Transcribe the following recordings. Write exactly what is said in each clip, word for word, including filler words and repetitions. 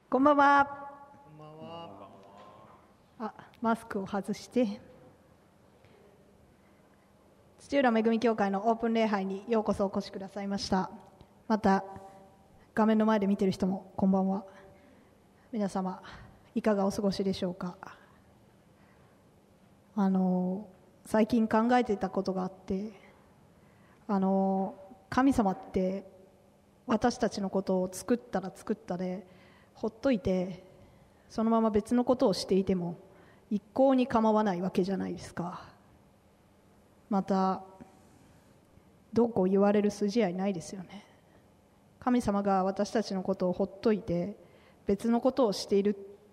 こんばんは。こんばんは。あ、マスクを外して、土浦恵み教会のオープン礼拝にようこそお越しくださいました。また画面の前で見ている人もこんばんは。皆様いかがお過ごしでしょうか。あの最近考えていたことがあって、あの神様って私たちのことを作ったら作ったでほっといて、そのまま別のことをしていても一向に構わないわけじゃないですか。またどうこう言われる筋合いないですよね。神様が私たちのことをほっといて別のことをしている、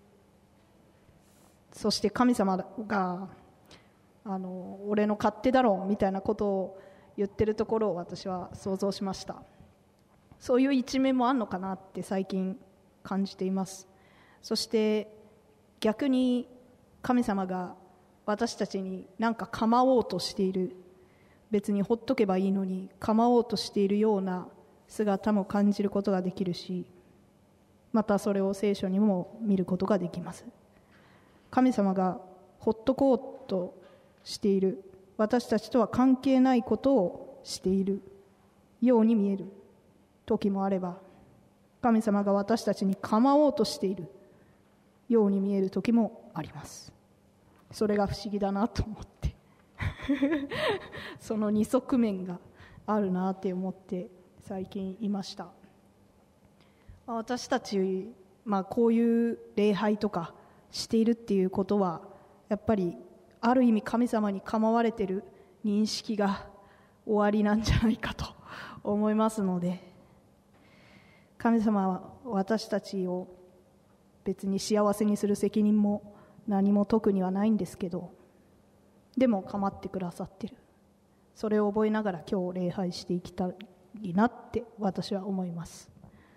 そして神様があの俺の勝手だろうみたいなことを言ってるところを私は想像しました。そういう一面もあるのかなって最近感じています。そして逆に神様が私たちに何か構おうとしている、別にほっとけばいいのに構おうとしているような姿も感じることができるし、またそれを聖書にも見ることができます。神様がほっとこうとしている、私たちとは関係ないことをしているように見える時もあれば、神様が私たちに構おうとしているように見える時もあります。それが不思議だなと思ってその二側面があるなって思って最近いました。私たち、まあ、こういう礼拝とかしているっていうことはやっぱりある意味神様に構われている認識が終わりなんじゃないかと思いますので、神様は私たちを別に幸せにする責任も何も特にはないんですけど、でも構ってくださっている。それを覚えながら今日礼拝していきたいなって私は思います。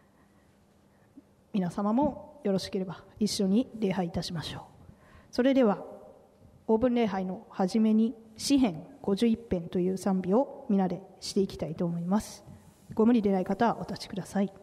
皆様もよろしければ一緒に礼拝いたしましょう。それではオープン礼拝の初めに詩編ごじゅういち編という賛美を皆でしていきたいと思います。ご無理でない方はお立ちください。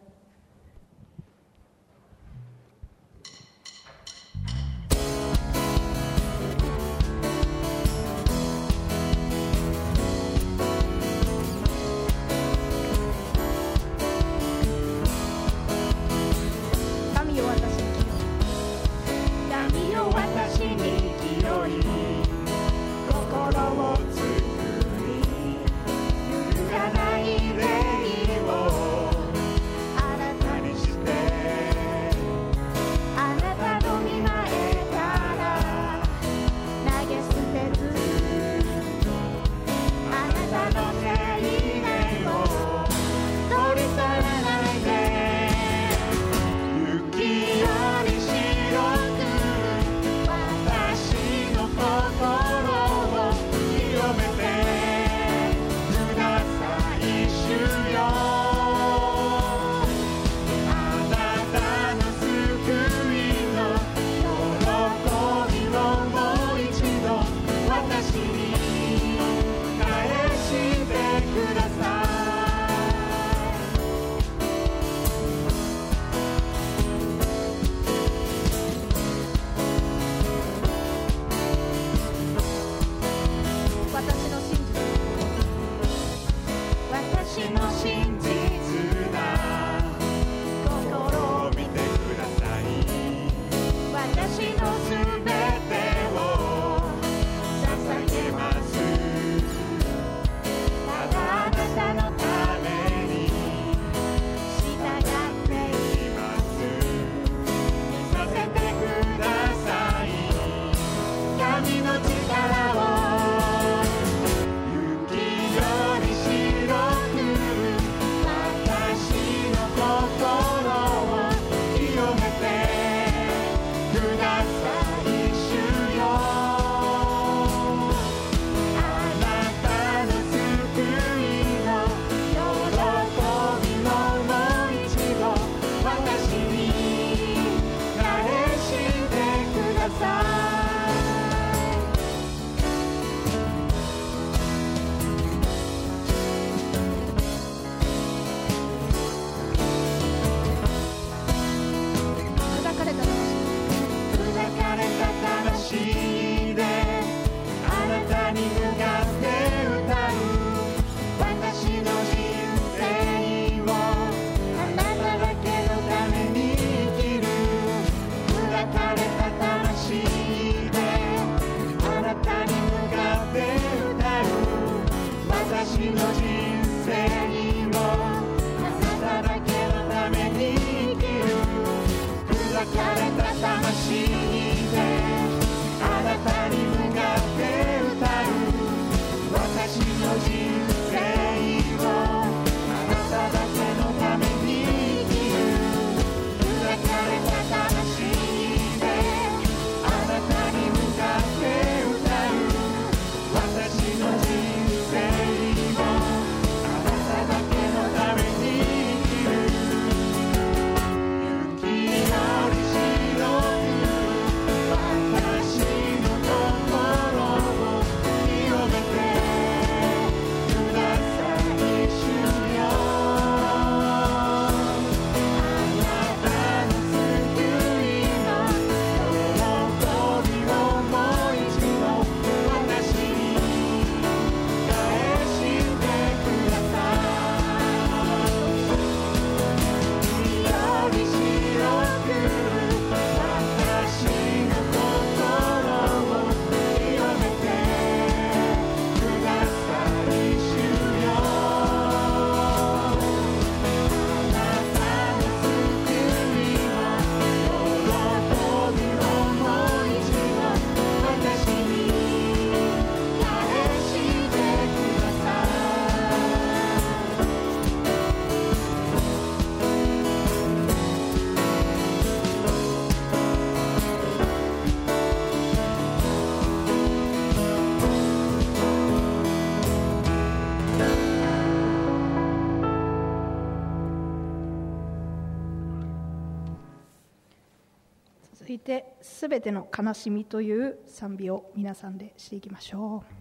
雪よ続いてすべての悲しみという賛美を皆さんでしていきましょう。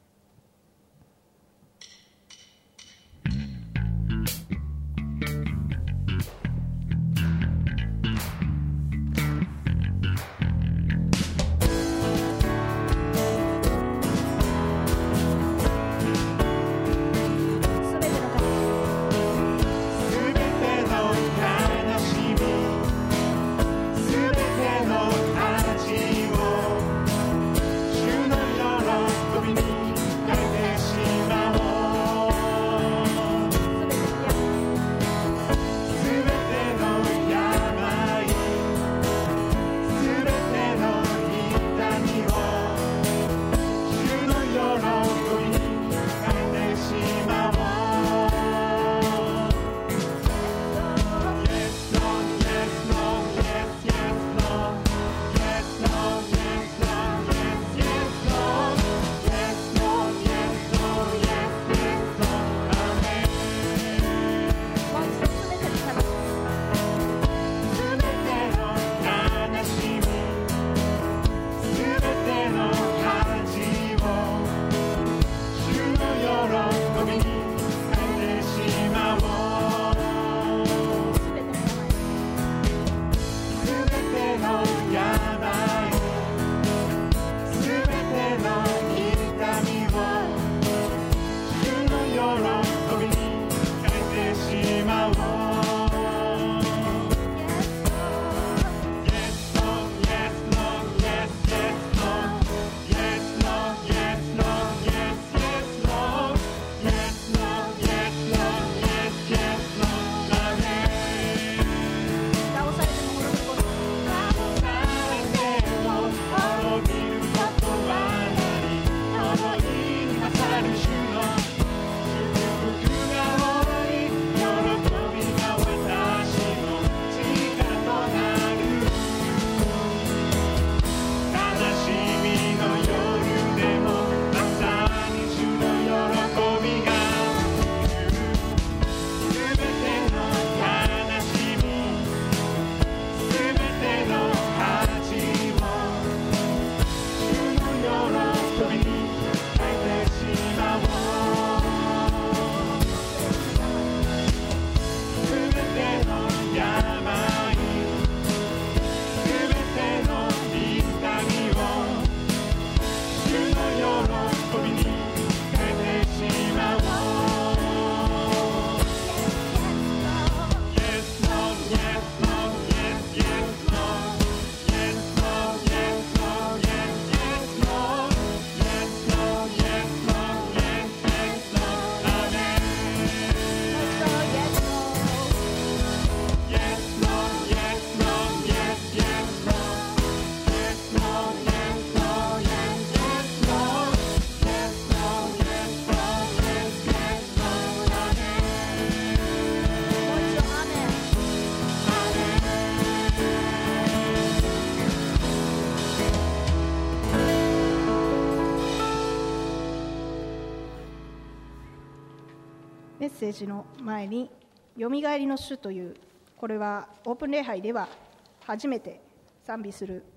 メッセージの前によみがえりの主という、これはオープン礼拝では初めて賛美する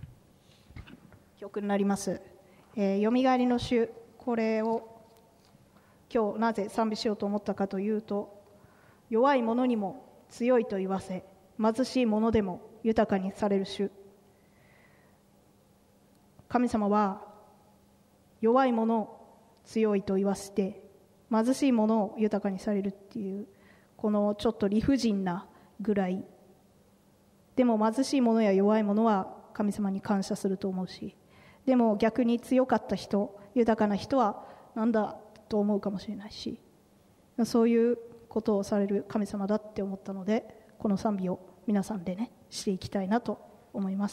曲になります。えー、よみがえりの主、これを今日なぜ賛美しようと思ったかというと、弱い者にも強いと言わせ、貧しい者でも豊かにされる主。神様は弱い者を強いと言わせて、貧しい者を豊かにされるっていう、このちょっと理不尽なぐらい。でも貧しい者や弱い者は神様に感謝すると思うし、でも逆に強かった人、豊かな人はなんだと思うかもしれないし、そういうことをされる神様だって思ったので、この賛美を皆さんでねしていきたいなと思います。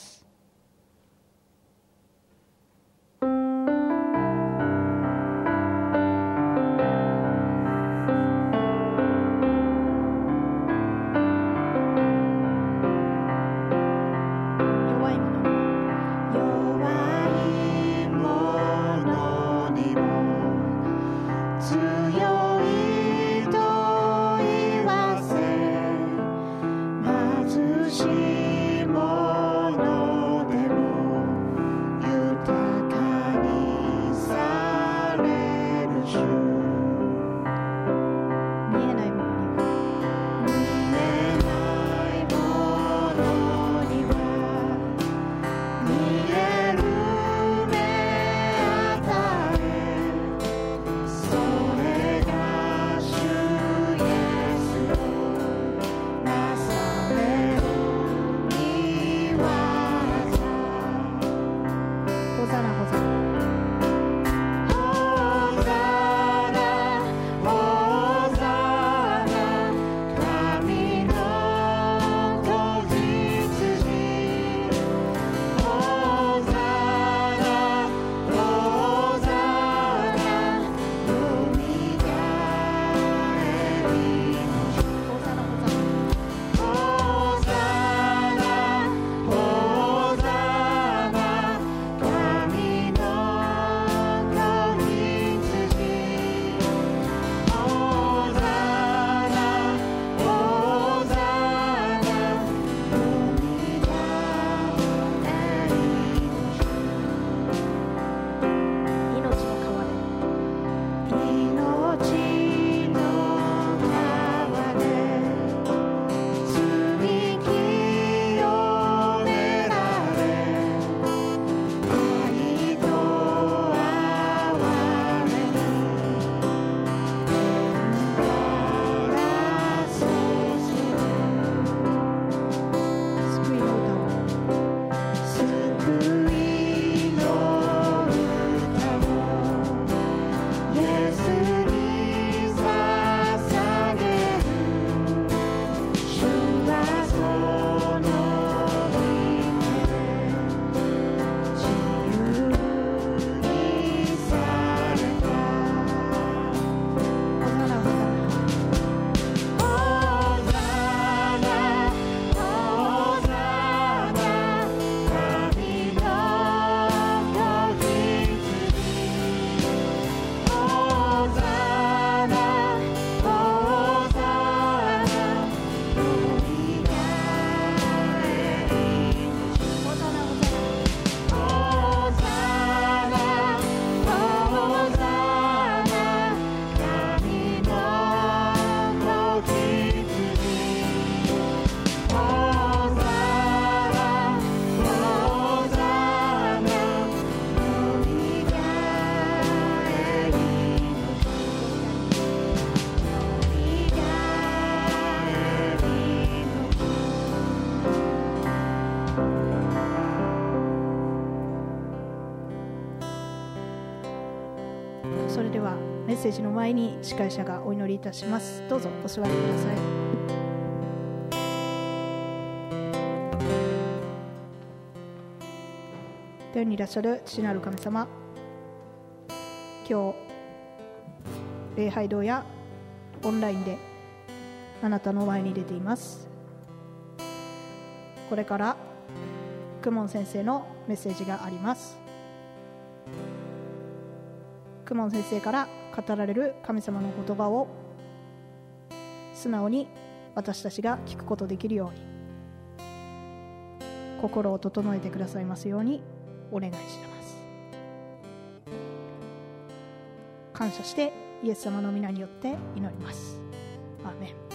貧しい者それではメッセージの前に司会者がお祈りいたします。どうぞお座りください。天にいらっしゃる父なる神様、今日礼拝堂やオンラインであなたの前に出ています。これから公文先生のメッセージがあります。公文先生から語られる神様の言葉を素直に私たちが聞くことできるように、心を整えてくださいますようにお願いします。感謝してイエス様の皆によって祈ります。アーメン。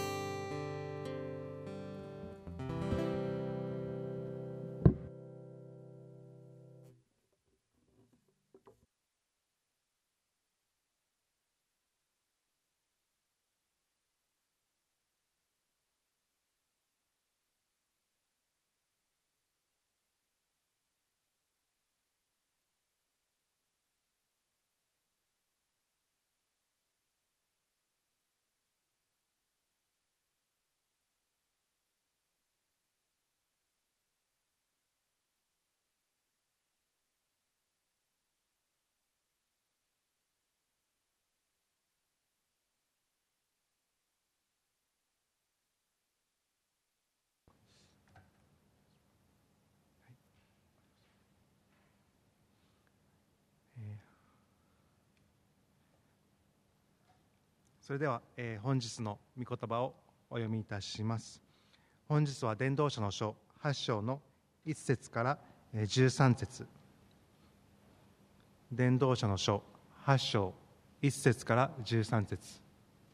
それでは、えー、本日の御言葉をお読みいたします。本日は伝道者の書はち章のいち節からじゅうさん節。伝道者の書はち章いち節からじゅうさん節。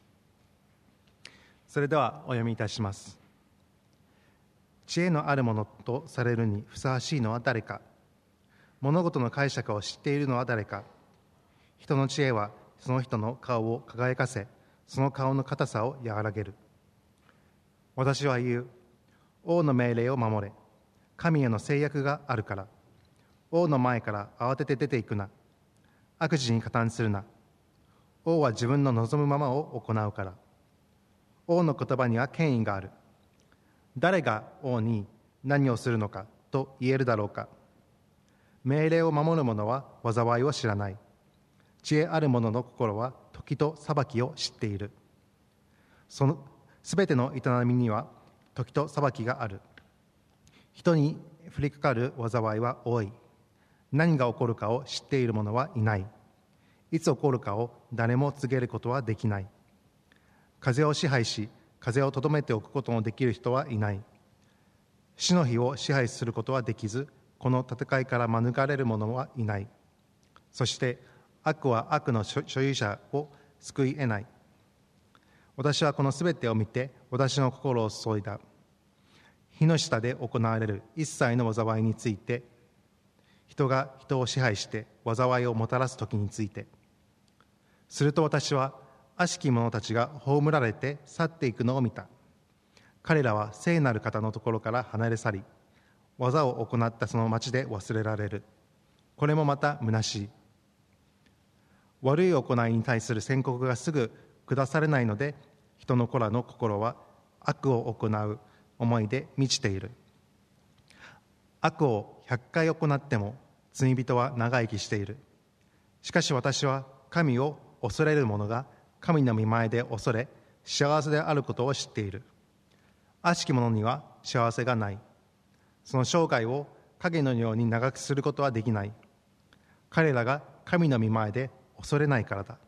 それではお読みいたします。知恵のあるものとされるにふさわしいのは誰か。物事の解釈を知っているのは誰か。人の知恵はその人の顔を輝かせ、その顔の硬さを和らげる。私は言う。王の命令を守れ。神への制約があるから。王の前から慌てて出ていくな。悪事に加担するな。王は自分の望むままを行うから。王の言葉には権威がある。誰が王に何をするのかと言えるだろうか。命令を守る者は災いを知らない。知恵ある者の心は時と裁きを知っている。そのすべての営みには時と裁きがある。人に降りかかる災いは多い。何が起こるかを知っている者はいない。いつ起こるかを誰も告げることはできない。風を支配し、風をとどめておくことのできる人はいない。死の日を支配することはできず、この戦いから免れる者はいない。そして悪は悪の所有者を救い得ない。私はこのすべてを見て私の心を注いだ。火の下で行われる一切の災いについて、人が人を支配して災いをもたらす時について。すると私は悪しき者たちが葬られて去っていくのを見た。彼らは聖なる方のところから離れ去り、技を行ったその町で忘れられる。これもまた虚しい。悪い行いに対する宣告がすぐ下されないので、人の子らの心は悪を行う思いで満ちている。悪を百回行っても罪人は長生きしている。しかし私は神を恐れる者が神の御前で恐れ幸せであることを知っている。悪しき者には幸せがない。その生涯を影のように長くすることはできない。彼らが神の御前で恐れないからだ。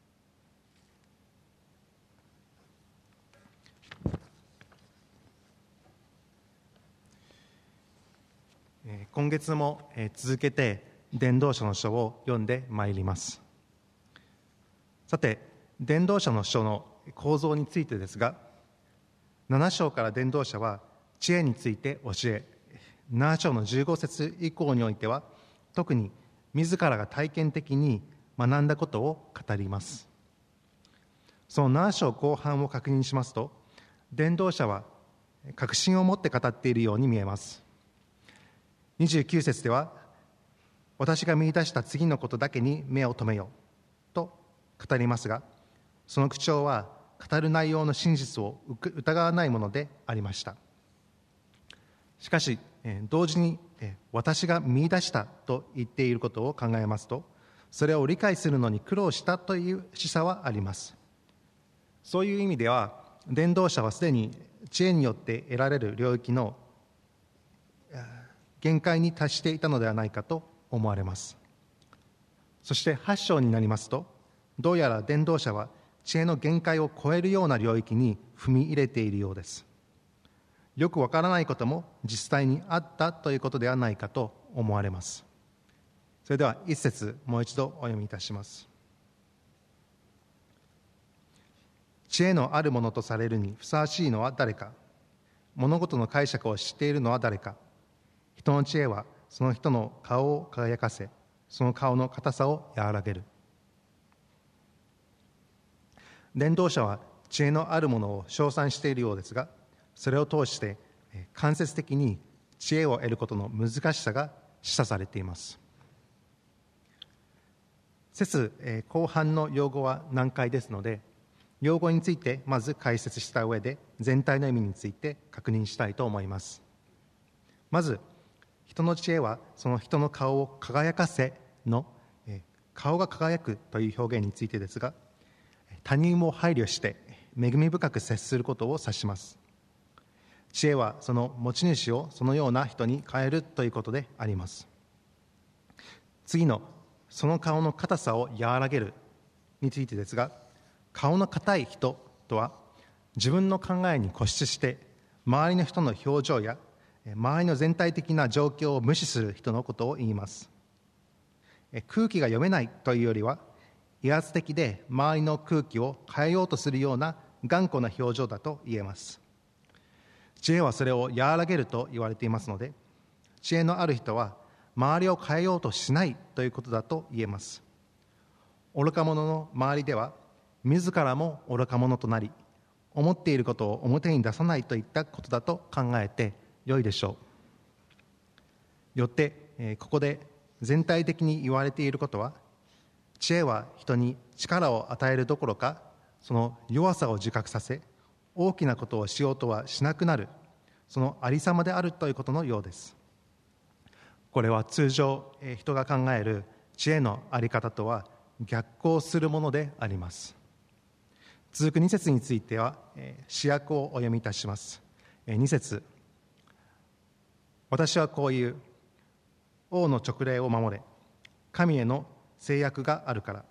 今月も続けて伝道者の書を読んでまいります。さて、伝道者の書の構造についてですが、なな章から伝道者は知恵について教え、なな章のじゅうご節以降においては特に自らが体験的に学んだことを語ります。そのなな章後半を確認しますと、伝道者は確信を持って語っているように見えます。にじゅうきゅう節では、私が見出した次のことだけに目を留めよと語りますが、その口調は語る内容の真実を疑わないものでありました。しかし、同時に私が見出したと言っていることを考えますと、それを理解するのに苦労したという示唆はあります。そういう意味では、伝道者はすでに知恵によって得られる領域の限界に達していたのではないかと思われます。そしてはち章になりますと、どうやら伝道者は知恵の限界を超えるような領域に踏み入れているようです。よくわからないことも実際にあったということではないかと思われます。それでは一節もう一度お読みいたします。知恵のあるものとされるにふさわしいのは誰か。物事の解釈を知っているのは誰か。人の知恵はその人の顔を輝かせ、その顔の硬さを和らげる。伝道者は知恵のあるものを称賛しているようですが、それを通して間接的に知恵を得ることの難しさが示唆されています。節後半の用語は難解ですので、用語についてまず解説した上で全体の意味について確認したいと思います。まず、人の知恵はその人の顔を輝かせの顔が輝くという表現についてですが、他人を配慮して恵み深く接することを指します。知恵はその持ち主をそのような人に変えるということであります。次のその顔の硬さを和らげるについてですが、顔の硬い人とは自分の考えに固執して周りの人の表情や周りの全体的な状況を無視する人のことを言います。空気が読めないというよりは威圧的で周りの空気を変えようとするような頑固な表情だと言えます。知恵はそれを和らげると言われていますので、知恵のある人は周りを変えようとしないということだと言えます。愚か者の周りでは自らも愚か者となり、思っていることを表に出さないといったことだと考えて良いでしょう。よって、ここで全体的に言われていることは、知恵は人に力を与えるどころか、その弱さを自覚させ、大きなことをしようとはしなくなる、そのありさまであるということのようです。これは通常、人が考える知恵のあり方とは逆行するものであります。続くに節については、詩訳をお読みいたします。に節、私はこういう、王の勅令を守れ、神への制約があるから。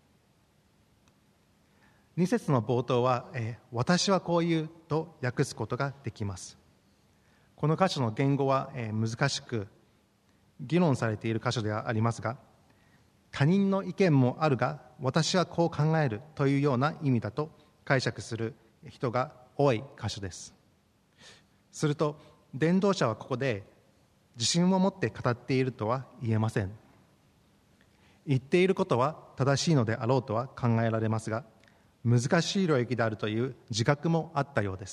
に節の冒頭は、えー、私はこういうと訳すことができます。この箇所の言語は、えー、難しく議論されている箇所ではありますが、他人の意見もあるが私はこう考えるというような意味だと解釈する人が多い箇所です。すると伝道者はここで自信を持って語っているとは言えません。言っていることは正しいのであろうとは考えられますが、難しい領域であるという自覚もあったようです。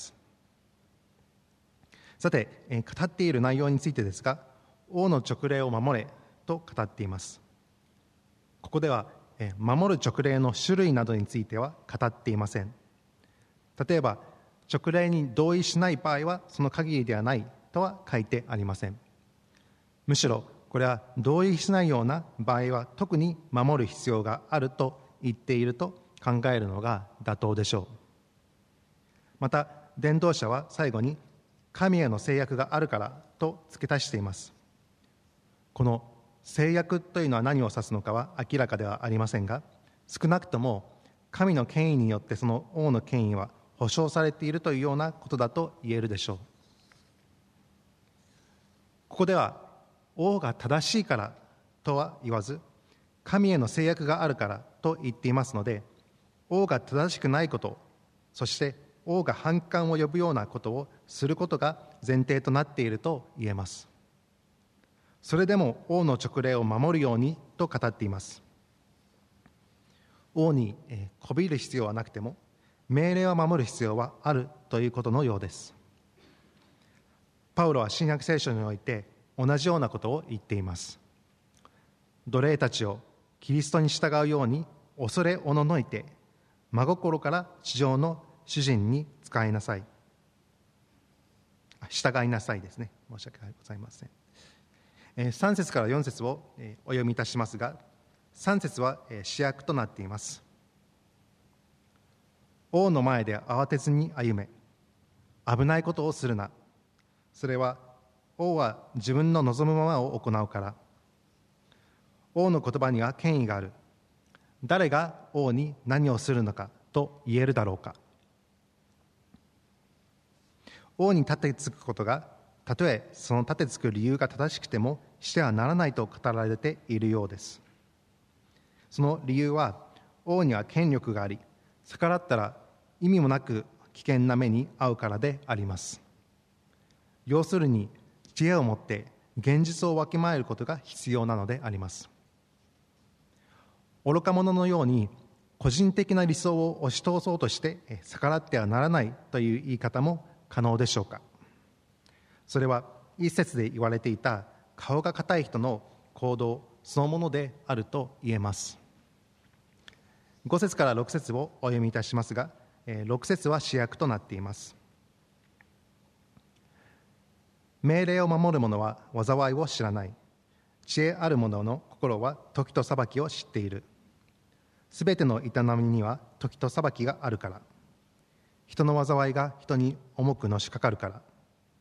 さて、語っている内容についてですが、王の勅令を守れと語っています。ここでは守る勅令の種類などについては語っていません。例えば勅令に同意しない場合はその限りではないとは書いてありません。むしろこれは同意しないような場合は特に守る必要があると言っていると考えるのが妥当でしょう。また伝道者は最後に神への制約があるからと付け足しています。この制約というのは何を指すのかは明らかではありませんが、少なくとも神の権威によってその王の権威は保証されているというようなことだと言えるでしょう。ここでは王が正しいからとは言わず、神への制約があるからと言っていますので、王が正しくないこと、そして王が反感を呼ぶようなことをすることが前提となっていると言えます。それでも王の勅令を守るようにと語っています。王にこびる必要はなくても命令を守る必要はあるということのようです。パウロは新約聖書において同じようなことを言っています。奴隷たちをキリストに従うように恐れおののいて真心から地上の主人に仕えなさい。従いなさいですね。申し訳ございません。えー、さん節からよん節を、えー、お読みいたしますが、さん節は、えー、主役となっています。王の前で慌てずに歩め。危ないことをするな。それは王は自分の望むままを行うから。王の言葉には権威がある。誰が王に何をするのかと言えるだろうか。王に立てつくことが、たとえその立てつく理由が正しくてもしてはならないと語られているようです。その理由は、王には権力があり、逆らったら意味もなく危険な目に遭うからであります。要するに、知恵を持って現実をわきまえることが必要なのであります。愚か者のように個人的な理想を押し通そうとして逆らってはならないという言い方も可能でしょうか。それは一節で言われていた顔が硬い人の行動そのものであると言えます。ご節からろく節をお読みいたしますが、ろく節は主役となっています。命令を守る者は災いを知らない。知恵ある者の心は時と裁きを知っている。すべての営みには時と裁きがあるから。人の災いが人に重くのしかかるから。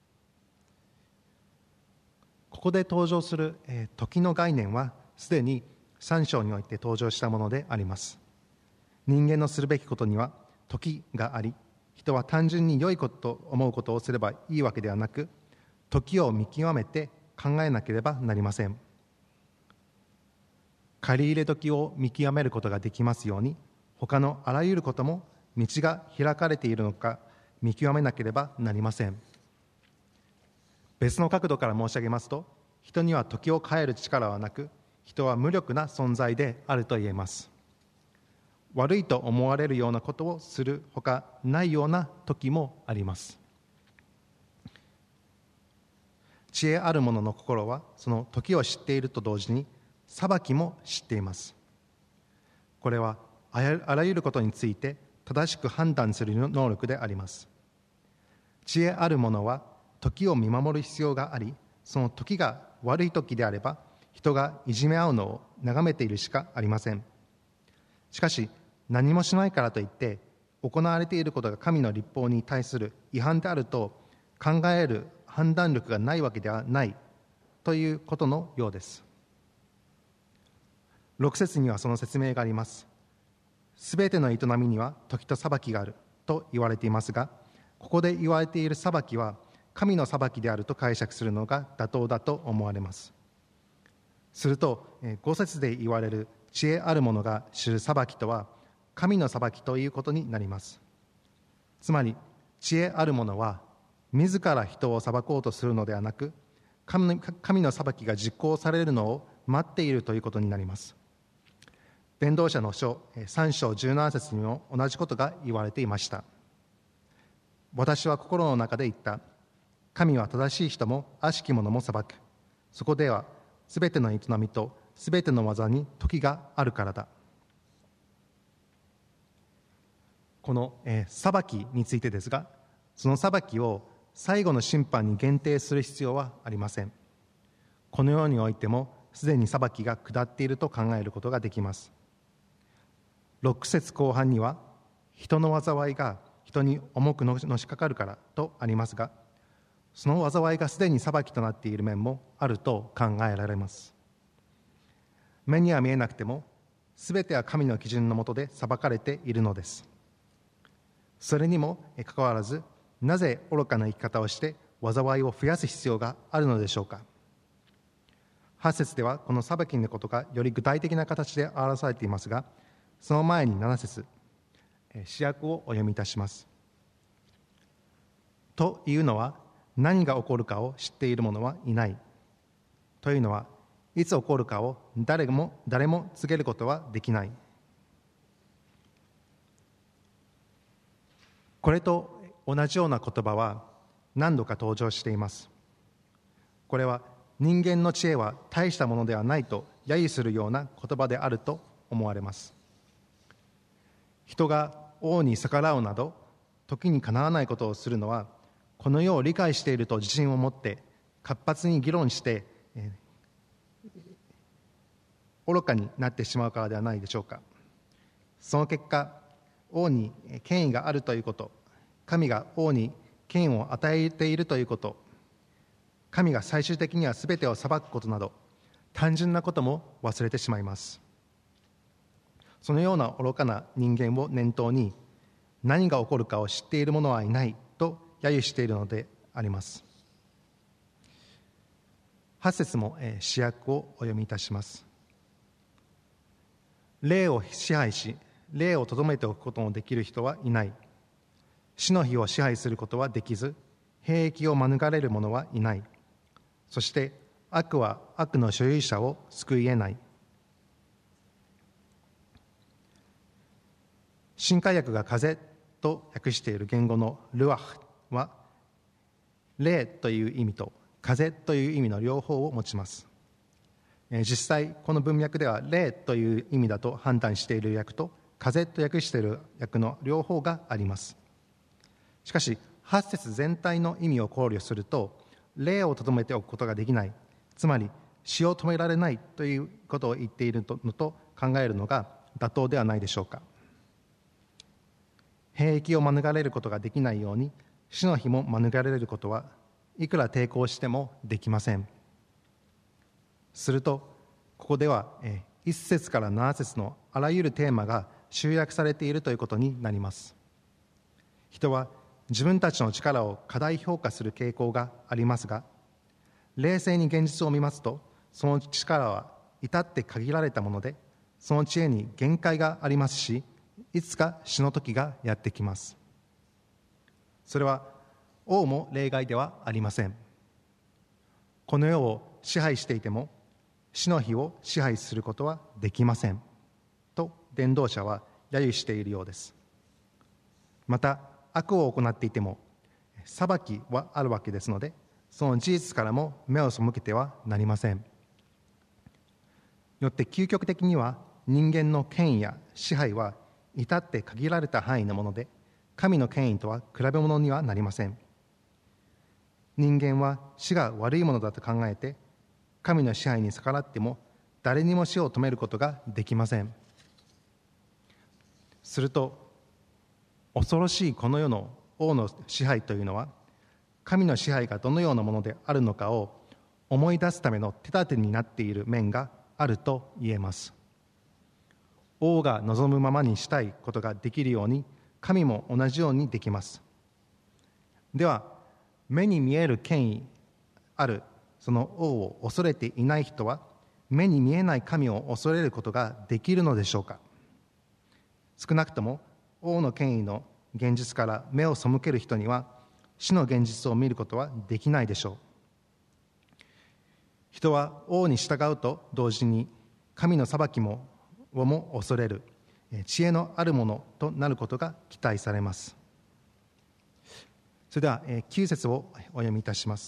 ここで登場する、えー、時の概念はすでにさん章において登場したものであります。人間のするべきことには時があり、人は単純に良いことと思うことをすればいいわけではなく、時を見極めて考えなければなりません。借り入れ時を見極めることができますように、他のあらゆることも道が開かれているのか見極めなければなりません。別の角度から申し上げますと、人には時を変える力はなく、人は無力な存在であると言えます。悪いと思われるようなことをするほかないような時もあります。知恵ある者の心はその時を知っていると同時に裁きも知っています。これはあらゆることについて正しく判断する能力であります。知恵ある者は時を見守る必要があり、その時が悪い時であれば人がいじめ合うのを眺めているしかありません。しかし何もしないからといって行われていることが神の律法に対する違反であると考える判断力がないわけではないということのようです。ろく節にはその説明があります。すべての営みには時と裁きがあると言われていますが、ここで言われている裁きは神の裁きであると解釈するのが妥当だと思われます。するとご節で言われる知恵ある者が知る裁きとは神の裁きということになります。つまり知恵ある者は自ら人を裁こうとするのではなく、神の裁きが実行されるのを待っているということになります。伝道者の書さん章じゅうなな節にも同じことが言われていました。私は心の中で言った。神は正しい人も悪しき者も裁く。そこではすべての営みとすべての技に時があるからだ。この、えー、裁きについてですが、その裁きを最後の審判に限定する必要はありません。この世においてもすでに裁きが下っていると考えることができます。ろく節後半には人の災いが人に重くのしかかるからとありますが、その災いがすでに裁きとなっている面もあると考えられます。目には見えなくてもすべては神の基準の下で裁かれているのです。それにもかかわらず、なぜ愚かな生き方をして災いを増やす必要があるのでしょうか。はち節ではこの裁きのことがより具体的な形で表されていますが、その前になな節、主役をお読みいたします。というのは、何が起こるかを知っている者はいない。というのは、いつ起こるかを誰も誰も告げることはできない。これと同じような言葉は何度か登場しています。これは人間の知恵は大したものではないと揶揄するような言葉であると思われます。 人が王に逆らうなど時にかなわないことをするのは、この世を理解していると自信を持って活発に議論して、えー、愚かになってしまうからではないでしょうか。その結果、王に権威があるということ、神が王に権威を与えているということ、神が最終的には全てを裁くことなど、単純なことも忘れてしまいます。そのような愚かな人間を念頭に、何が起こるかを知っている者はいないと揶揄しているのであります。はち節も詩訳をお読みいたします。霊を支配し、霊をとどめておくことのできる人はいない。死の日を支配することはできず、兵役を免れる者はいない。そして悪は悪の所有者を救い得ない。新海訳が風と訳している言語のルアフは、霊という意味と風という意味の両方を持ちます。実際この文脈では霊という意味だと判断している訳と風と訳している訳の両方があります。しかしはち節全体の意味を考慮すると、霊をとどめておくことができない、つまり死を止められないということを言っているのと考えるのが妥当ではないでしょうか。兵役を免れることができないように、死の日も免れることはいくら抵抗してもできません。するとここではいち節からなな節のあらゆるテーマが集約されているということになります。人は自分たちの力を過大評価する傾向がありますが、冷静に現実を見ますと、その力は至って限られたもので、その知恵に限界がありますし、いつか死の時がやってきます。それは王も例外ではありません。この世を支配していても死の日を支配することはできませんと伝道者は揶揄しているようです。また悪を行っていても裁きはあるわけですので、その事実からも目を背けてはなりません。よって究極的には人間の権威や支配は至って限られた範囲のもので、神の権威とは比べ物にはなりません。人間は死が悪いものだと考えて、神の支配に逆らっても誰にも死を止めることができません。すると恐ろしいこの世の王の支配というのは、神の支配がどのようなものであるのかを思い出すための手立てになっている面があると言えます。王が望むままにしたいことができるように、神も同じようにできます。では目に見える権威あるその王を恐れていない人は、目に見えない神を恐れることができるのでしょうか。少なくとも王の権威の現実から目を背ける人には、死の現実を見ることはできないでしょう。人は王に従うと同時に神の裁きもをも恐れる知恵のあるものとなることが期待されます。それではきゅう節をお読みいたします。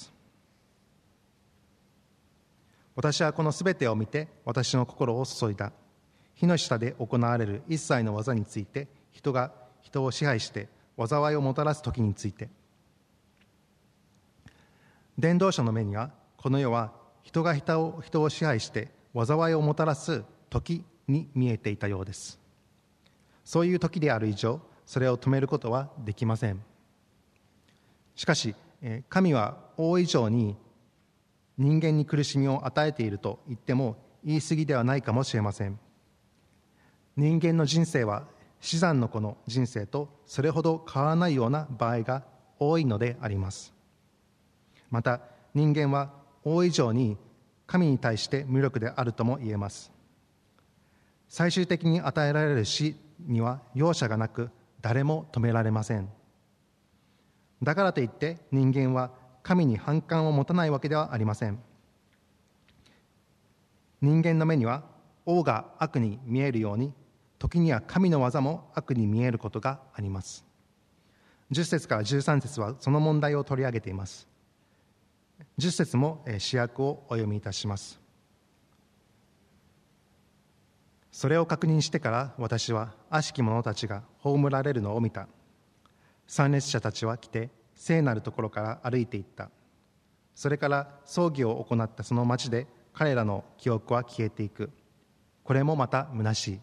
私はこのすべてを見て私の心を注いだ。火の下で行われる一切の技について、人が人を支配して災いをもたらす時について。伝道者の目には、この世は人が人を、人を支配して災いをもたらす時に見えていたようです。そういう時である以上、それを止めることはできません。しかし神は王以上に人間に苦しみを与えていると言っても言い過ぎではないかもしれません。人間の人生は死産の子の人生とそれほど変わらないような場合が多いのであります。また人間は王以上に神に対して無力であるとも言えます。最終的に与えられる死には容赦がなく、誰も止められません。だからといって人間は神に反感を持たないわけではありません。人間の目には王が悪に見えるように、時には神の技も悪に見えることがあります。じゅっ節からじゅうさん節はその問題を取り上げています。じゅっ節も詩訳をお読みいたします。 それを確認してから私は悪しき者たちが葬られるのを見た。参列者たちは来て聖なるところから歩いていった。それから葬儀を行ったその町で彼らの記憶は消えていく。これもまた虚しい。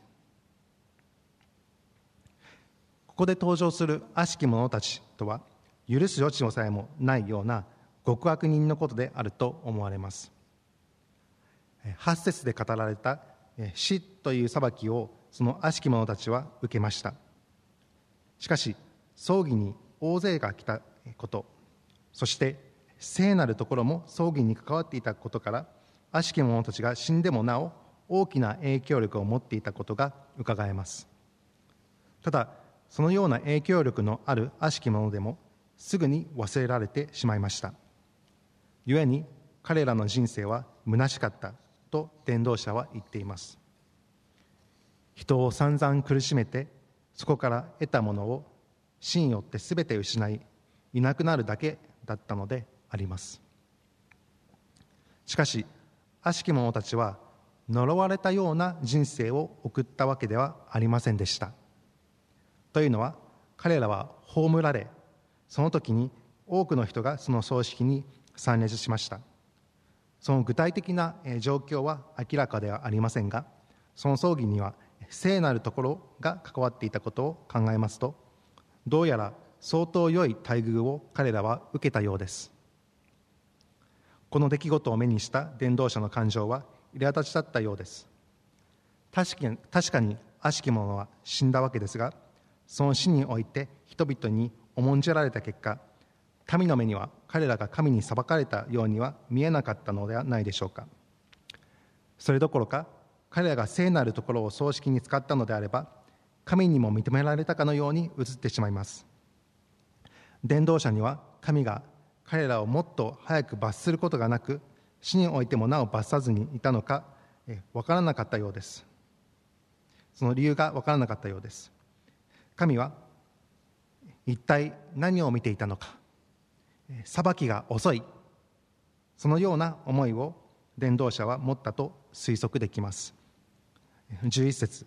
ここで登場する悪しき者たちとは、許す余地もさえもないような極悪人のことであると思われます。はち節で語られた死という裁きをその悪しき者たちは受けました。しかし葬儀に大勢が来たこと、そして聖なるところも葬儀に関わっていたことから、悪しき者たちが死んでもなお大きな影響力を持っていたことがうかがえます。ただそのような影響力のある悪しき者でもすぐに忘れられてしまいました。故に彼らの人生は虚しかったと伝道者は言っています。人を散々苦しめて、そこから得たものを死によってすべて失い、いなくなるだけだったのであります。しかし悪しき者たちは呪われたような人生を送ったわけではありませんでした。というのは、彼らは葬られ、その時に多くの人がその葬式に参列しました。その具体的な状況は明らかではありませんが、その葬儀には聖なるところが関わっていたことを考えますと、どうやら相当良い待遇を彼らは受けたようです。この出来事を目にした伝道者の感情は苛立ちだったようです。確かに、確かに悪しき者は死んだわけですが、その死において人々に重んじられた結果、民の目には彼らが神に裁かれたようには見えなかったのではないでしょうか。それどころか、彼らが聖なるところを葬式に使ったのであれば、神にも認められたかのように映ってしまいます。伝道者には神が彼らをもっと早く罰することがなく、死においてもなお罰さずにいたのか分からなかったようです。その理由が分からなかったようです。神は一体何を見ていたのか、裁きが遅い、そのような思いを伝道者は持ったと推測できます。じゅういち節、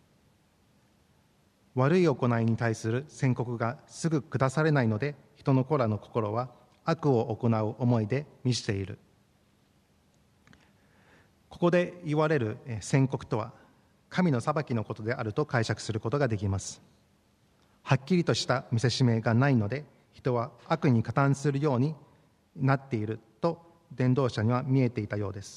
悪い行いに対する宣告がすぐ下されないので、人の子らの心は悪を行う思いで満ちている。ここで言われる宣告とは、神の裁きのことであると解釈することができます。はっきりとした見せしめがないので、人は悪に加担するようになっていると伝道者には見えていたようです。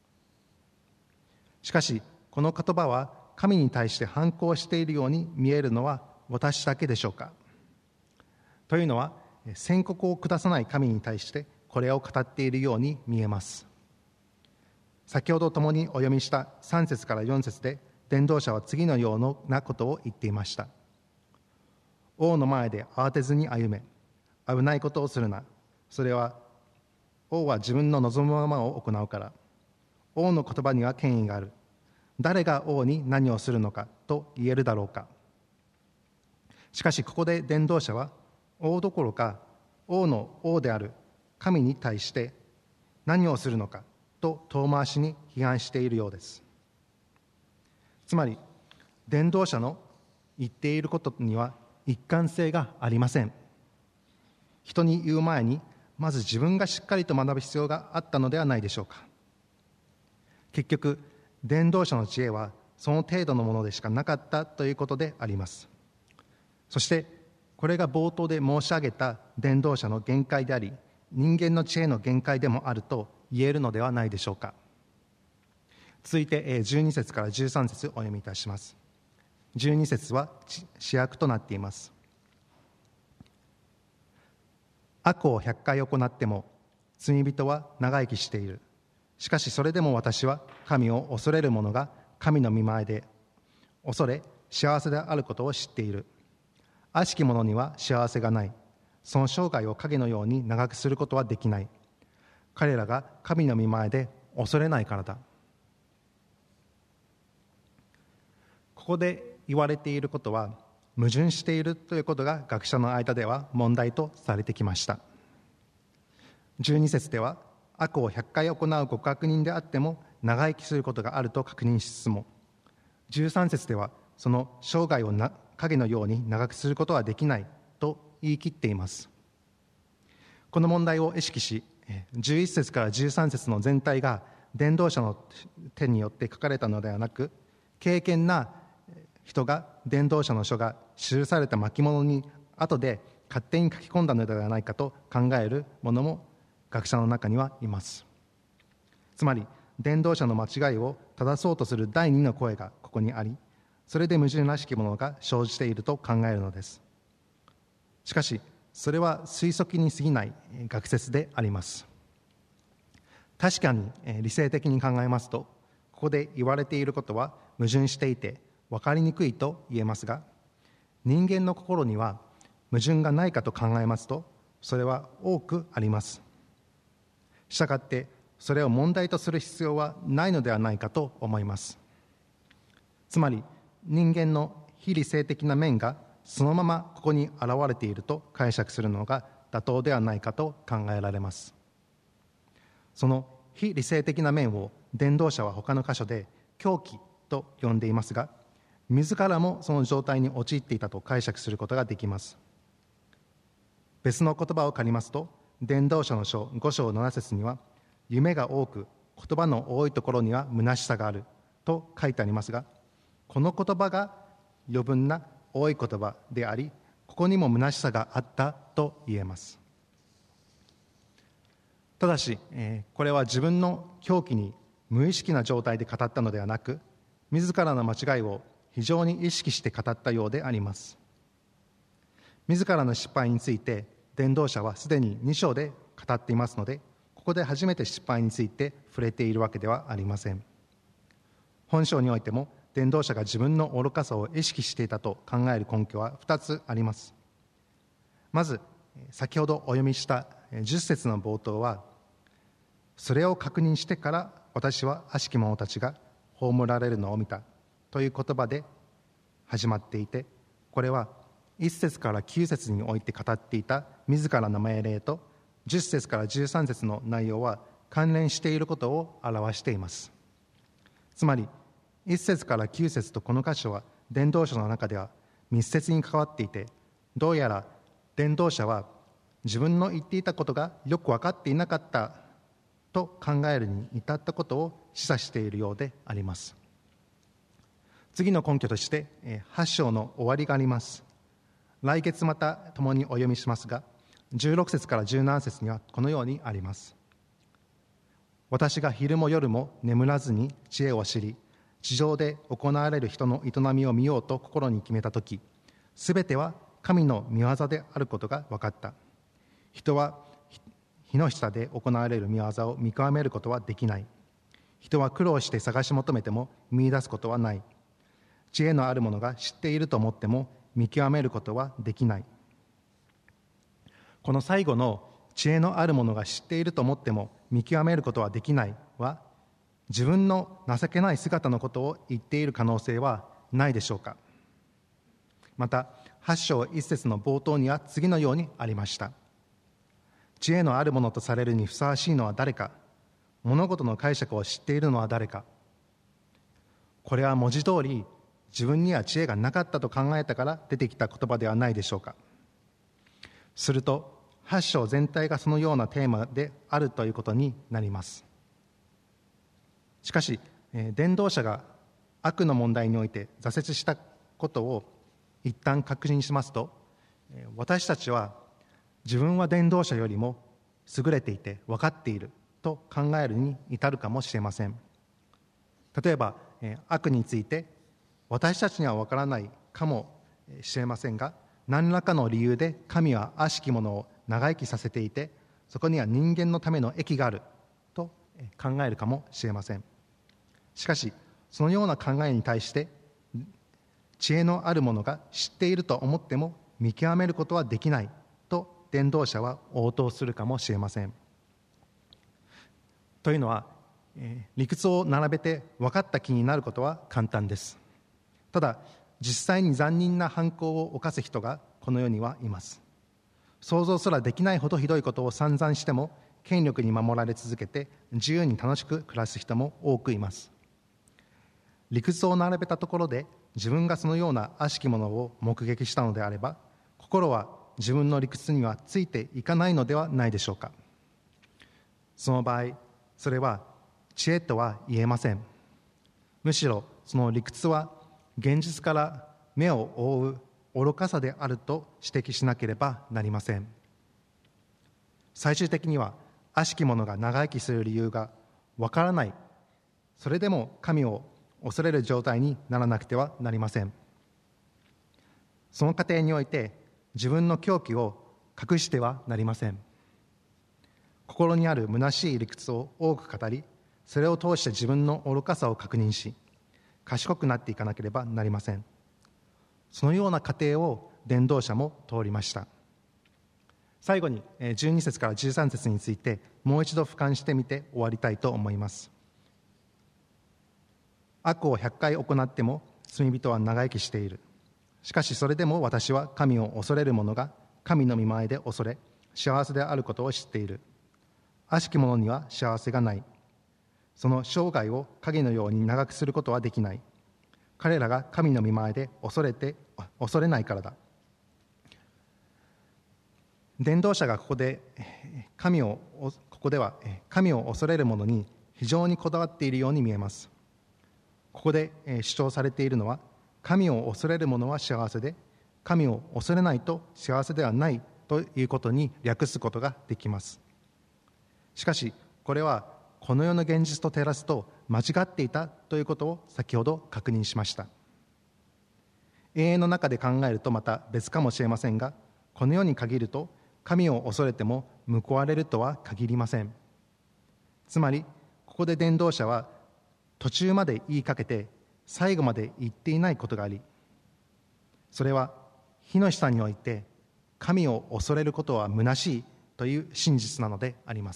しかしこの言葉は神に対して反抗しているように見えるのは私だけでしょうか。というのは、宣告を下さない神に対してこれを語っているように見えます。先ほど共にお読みしたさん節からよん節で、伝道者は次のようなことを言っていました。王の前で慌てずに歩め、危ないことをするな。それは王は自分の望むままを行うから。王の言葉には権威がある。誰が王に何をするのかと言えるだろうか。しかしここで伝道者は、王どころか王の王である神に対して何をするのかと遠回しに批判しているようです。つまり伝道者の言っていることには一貫性がありません。人に言う前にまず自分がしっかりと学ぶ必要があったのではないでしょうか。結局伝道者の知恵はその程度のものでしかなかったということであります。そしてこれが冒頭で申し上げた伝道者の限界であり、人間の知恵の限界でもあると言えるのではないでしょうか。続いてじゅうに節からじゅうさん節お読みいたします。じゅうに節は主役となっています。悪をひゃっかい行っても罪人は長生きしている。しかしそれでも私は神を恐れる者が神の御前で恐れ幸せであることを知っている。悪しき者には幸せがない。その生涯を影のように長くすることはできない。彼らが神の御前で恐れないからだ。ここで言われていることは矛盾しているということが学者の間では問題とされてきました。じゅうに節では悪をひゃっかい行う極悪人であっても長生きすることがあると確認しつつも、 じゅうさん節ではその生涯をな影のように長くすることはできないと言い切っています。この問題を意識し、じゅういち節からじゅうさん節の全体が伝道者の手によって書かれたのではなく、敬虔な人が伝道者の書が記された巻物に後で勝手に書き込んだのではないかと考える者も学者の中にはいます。つまり伝道者の間違いを正そうとする第二の声がここにあり、それで矛盾らしきものが生じていると考えるのです。しかしそれは推測に過ぎない学説であります。確かに理性的に考えますと、ここで言われていることは矛盾していて分かりにくいと言えますが、人間の心には矛盾がないかと考えますと、それは多くあります。したがってそれを問題とする必要はないのではないかと思います。つまり人間の非理性的な面がそのままここに現れていると解釈するのが妥当ではないかと考えられます。その非理性的な面を伝道者は他の箇所で狂気と呼んでいますが、自らもその状態に陥っていたと解釈することができます。別の言葉を借りますと、伝道者の書ご章なな節には、夢が多く言葉の多いところには虚しさがあると書いてありますが、この言葉が余分な多い言葉であり、ここにも虚しさがあったと言えます。ただし、えー、これは自分の狂気に無意識な状態で語ったのではなく、自らの間違いを非常に意識して語ったようであります。自らの失敗について伝道者はすでにに章で語っていますので、ここで初めて失敗について触れているわけではありません。本章においても伝道者が自分の愚かさを意識していたと考える根拠はふたつあります。まず先ほどお読みしたじゅっ節の冒頭は、それを確認してから私は悪しき者たちが葬られるのを見たという言葉で始まっていて、これはいち節からきゅう節において語っていた自らの命令とじゅっ節からじゅうさん節の内容は関連していることを表しています。つまりいち節からきゅう節とこの箇所は伝道者の中では密接に関わっていて、どうやら伝道者は自分の言っていたことがよく分かっていなかったと考えるに至ったことを示唆しているようであります。次の根拠としてはち章の終わりがあります。来月また共にお読みしますが、じゅうろく節からじゅうなな節にはこのようにあります。私が昼も夜も眠らずに知恵を知り、地上で行われる人の営みを見ようと心に決めたとき、すべては神の御業であることが分かった。人は火の下で行われる御業を見極めることはできない。人は苦労して探し求めても見出すことはない。知恵のある者が知っていると思っても見極めることはできない。この最後の知恵のある者が知っていると思っても見極めることはできないは、自分の情けない姿のことを言っている可能性はないでしょうか。またはち章いち節の冒頭には次のようにありました。知恵のあるものとされるにふさわしいのは誰か、物事の解釈を知っているのは誰か。これは文字通り自分には知恵がなかったと考えたから出てきた言葉ではないでしょうか。するとはち章全体がそのようなテーマであるということになります。しかし伝道者が悪の問題において挫折したことを一旦確認しますと、私たちは自分は伝道者よりも優れていて分かっていると考えるに至るかもしれません。例えば悪について私たちには分からないかもしれませんが、何らかの理由で神は悪しき者を長生きさせていて、そこには人間のための益があると考えるかもしれません。しかしそのような考えに対して知恵のある者が知っていると思っても見極めることはできないと伝道者は応答するかもしれません。というのは、えー、理屈を並べて分かった気になることは簡単です。ただ実際に残忍な犯行を犯す人がこの世にはいます。想像すらできないほどひどいことを散々しても権力に守られ続けて自由に楽しく暮らす人も多くいます。 理屈を並べたところで自分がそのような悪しきものを目撃したのであれば、心は自分の理屈にはついていかないのではないでしょうか。その場合、それは知恵とは言えません。むしろその理屈は現実から目を覆う愚かさであると指摘しなければなりません。最終的には悪しき者が長生きする理由がわからない、それでも神を恐れる状態にならなくてはなりません。その過程において自分の狂気を隠してはなりません。心にある虚しい理屈を多く語り、それを通して自分の愚かさを確認し、賢くなっていかなければなりません。そのような過程を伝道者も通りました。最後にじゅうに節からじゅうさん節についてもう一度俯瞰してみて終わりたいと思います。悪をひゃっかい行っても罪人は長生きしている。しかしそれでも私は神を恐れる者が神の御前で恐れ幸せであることを知っている。悪しき者には幸せがない。その生涯を影のように長くすることはできない。彼らが神の御前で恐れて恐れないからだ。伝道者がここで神をここでは神を恐れる者に非常にこだわっているように見えます。ここで主張されているのは、神を恐れる者は幸せで、神を恐れないと幸せではないということに略すことができます。しかしこれはこの世の現実と照らすと間違っていたということを先ほど確認しました。永遠の中で考えるとまた別かもしれませんが、この世に限ると神を恐れても報われるとは限りません。つまりここで伝道者は途中まで言いかけて最後まで言っていないことがあり、それは火の下において神を恐れることは虚しいという真実なのであります。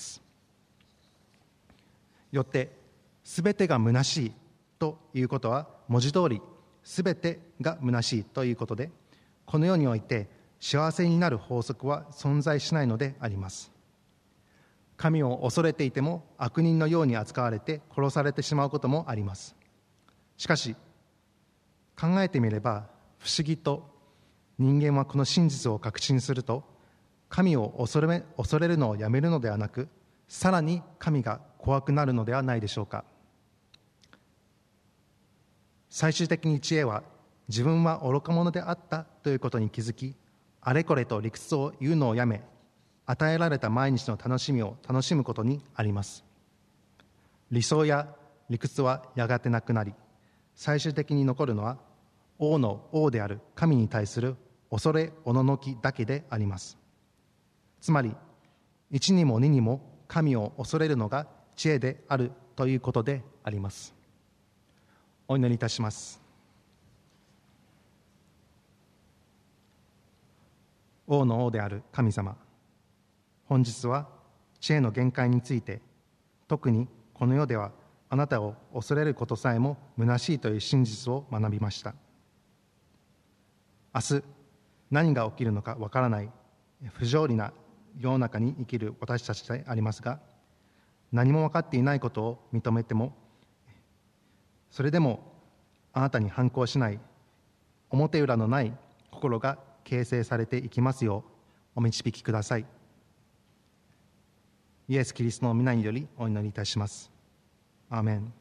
よってすべてが虚しいということは文字通りすべてが虚しいということで、この世において幸せになる法則は存在しないのであります。神を恐れていても悪人のように扱われて殺されてしまうこともあります。しかし考えてみれば不思議と、人間はこの真実を確信すると神を恐れ、恐れるのをやめるのではなく、さらに神が怖くなるのではないでしょうか。最終的に知恵は自分は愚か者であったということに気づき、あれこれと理屈を言うのをやめ、与えられた毎日の楽しみを楽しむことにあります。理想や理屈はやがてなくなり、最終的に残るのは王の王である神に対する恐れおののきだけであります。つまり一にも二にも神を恐れるのが知恵であるということであります。お祈りいたします。王の王である神様、本日は知恵の限界について、特にこの世ではあなたを恐れることさえも虚しいという真実を学びました。明日何が起きるのかわからない不条理な世の中に生きる私たちでありますが、何も分かっていないことを認めても、それでもあなたに反抗しない表裏のない心が形成されていきますようお導きください。イエス・キリストの御名によりお祈りいたします。アーメン。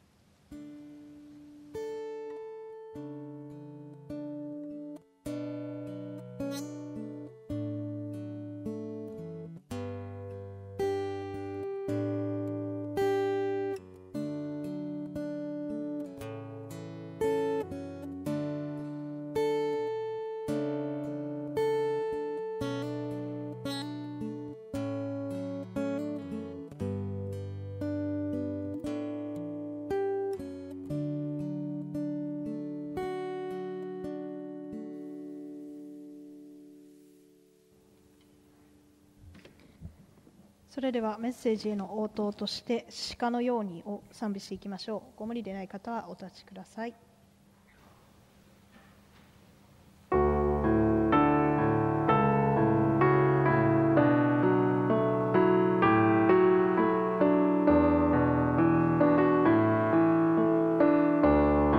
それではメッセージへの応答として鹿のようにを賛美していきましょう。ご無理でない方はお立ちください。 「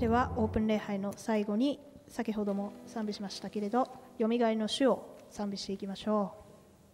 ではオープン礼拝の最後に先ほども賛美しましたけれど、よみがえりの主を賛美していきましょう。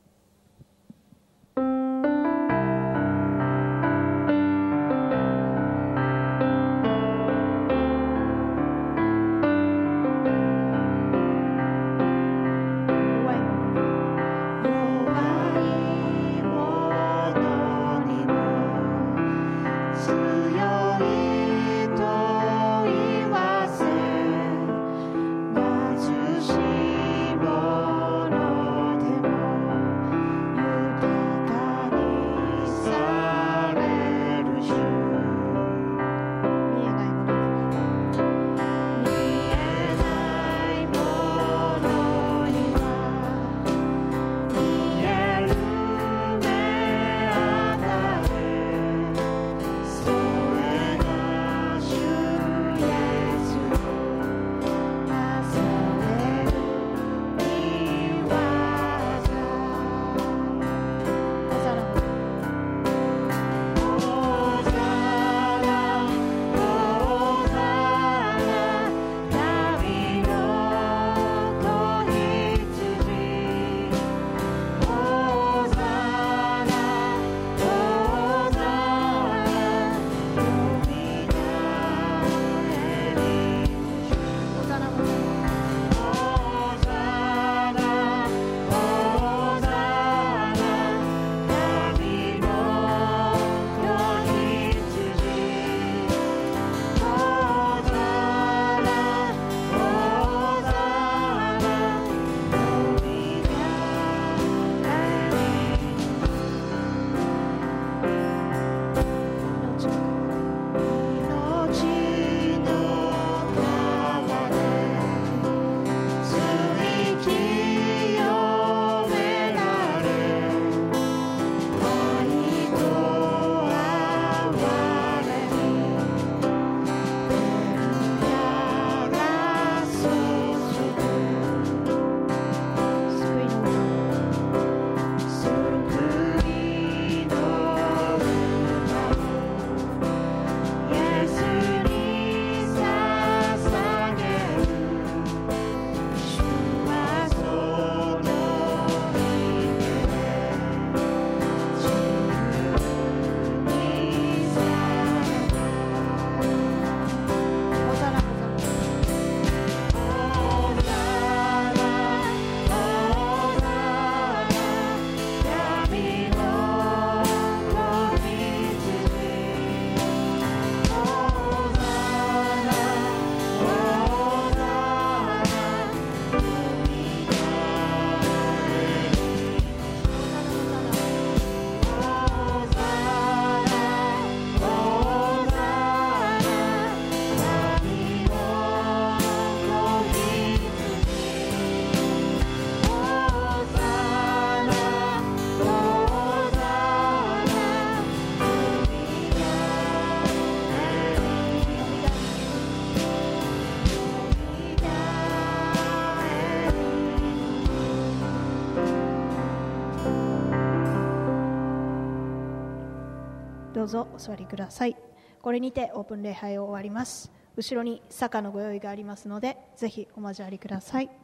どうぞお座りください。これにてオープン礼拝を終わります。後ろに坂のご用意がありますので、ぜひお交わりください。